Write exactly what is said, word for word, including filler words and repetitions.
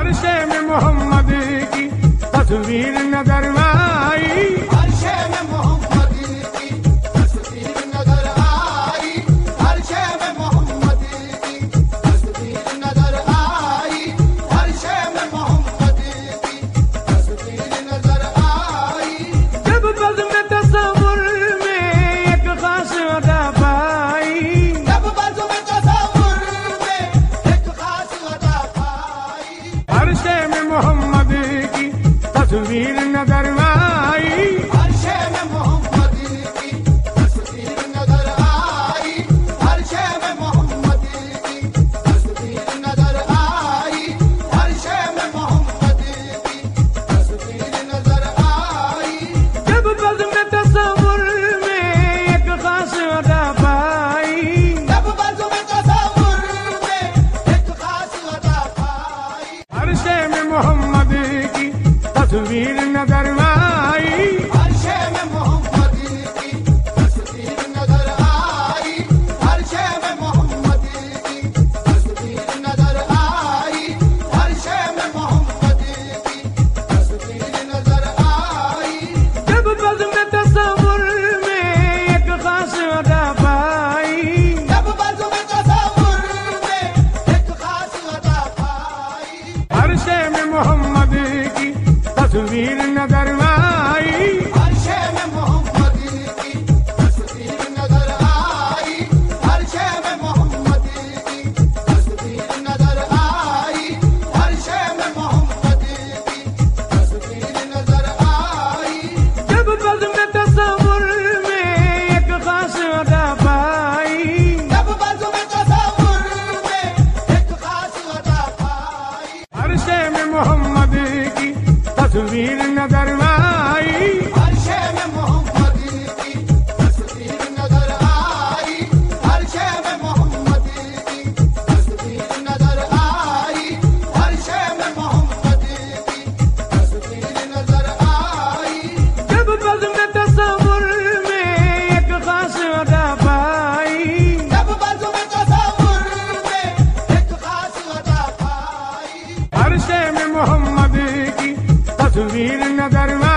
अरशे में मोहम्मद की तस्वीर नजर आई, अरशे में मोहम्मद की तस्वीर नजर आई, अरशे में मोहम्मद की तस्वीर नजर आई, अरशे में मोहम्मद की तस्वीर नजर आई। जब बज़्म तसव्वुर में एक खास अदा पाई, जब बज़्म तसव्वुर में एक खास अदा पाई, अरशे में मोहम्मद की तस्वीर नजर आई, अरशे में मोहम्मद की तस्वीर नजर आई, अरशे में मोहम्मद की तस्वीर नजर आई, अरशे में मोहम्मद की तस्वीर नजर आई। जब बज़्म तसव्वुर में एक खास अदा पाई, जब बज़्म तसव्वुर में एक खास अदा पाई, अरशे में मोहम्मद की तस्वीर नजर आई, अरशे में मोहम्मद की तस्वीर नजर आई, अरशे में मोहम्मद की तस्वीर नजर आई, अरशे में मोहम्मद की तस्वीर नजर आई। जब बज़्म तसव्वुर में एक खास अदा पाई, जब बज़्म तसव्वुर में एक खास अदा पाई, अरशे में मोहम्मद की तस्वीर नजर आई, अरशे में मोहम्मद की तस्वीर नजर आई, अरशे में मोहम्मद की तस्वीर नजर आई, अरशे में मोहम्मद की तस्वीर नजर आई। जब बज़्म तसव्वुर में एक खास अदा पाई, जब बज़्म तसव्वुर में एक खास अदा पाई, अरशे में मोहम्मद की तस्वीर नजर आई, अरशे में मोहम्मद की तस्वीर नजर आई, अरशे में मोहम्मद की तस्वीर नजर आई, अरशे में मोहम्मद की तस्वीर नजर आई। जब बज़्म तसव्वुर में एक खास अदा पाई, जब बज़्म तसव्वुर में एक खास अदा पाई, अरशे में मोहम्मद की तस्वीर नजर